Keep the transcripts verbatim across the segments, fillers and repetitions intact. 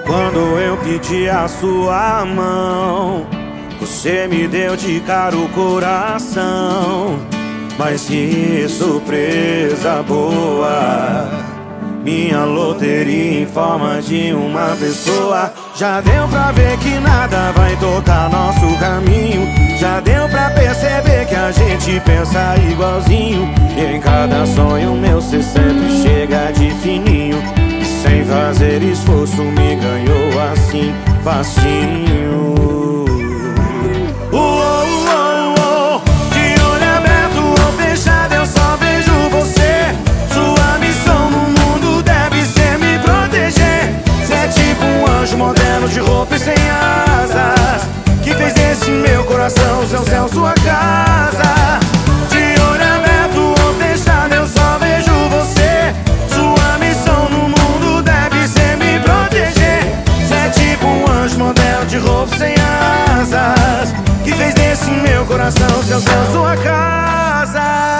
Quando eu pedi a sua mão, você me deu de cara o coração. Mas que surpresa boa, minha loteria em forma de uma pessoa. Já deu pra ver que nada vai tocar nosso caminho. Já deu pra perceber que a gente pensa igualzinho. E em cada sonho meu cê sempre chega de fininho. E sem fazer esforço me ganhou assim, facinho. De roupa e sem asas, que fez desse meu coração seu céu, sua casa. De olho aberto ou fechado eu só vejo você. Sua missão no mundo deve ser me proteger. Cê é tipo um anjo modelo de roupa sem asas, que fez desse meu coração seu céu, sua casa.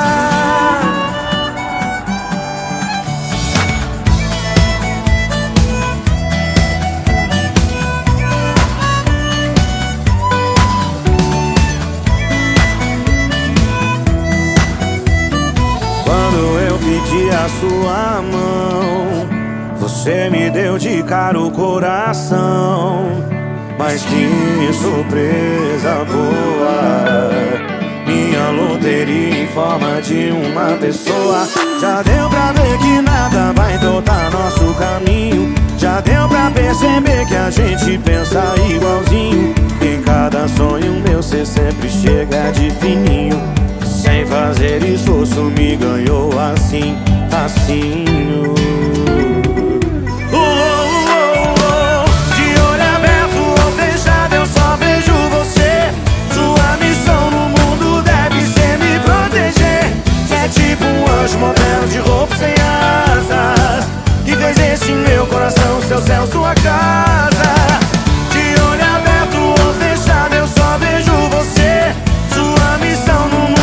Pedi a sua mão, você me deu de cara o coração. Mas que surpresa boa, minha loteria em forma de uma pessoa. Já deu pra ver que nada vai tocar nosso caminho. Já deu pra perceber que a gente pensa igualzinho. Em cada sonho meu cê sempre chega de fininho. Sem fazer esforço me ganhou assim, facinho. Oh, oh, oh, oh. De olho aberto ou fechado eu só vejo você. Sua missão no mundo deve ser me proteger. Cê é tipo um anjo modelo de roupa sem asas, que fez esse meu coração seu céu, sua casa. De olho aberto ou fechado eu só vejo você. Sua missão no mundo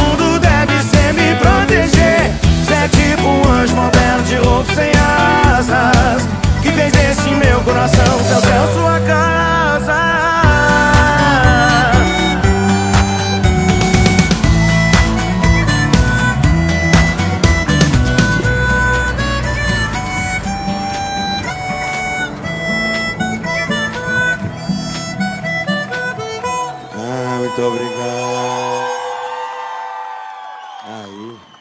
sem asas, que fez desse meu coração seu céu, sua casa. Ah, muito obrigado. Aí.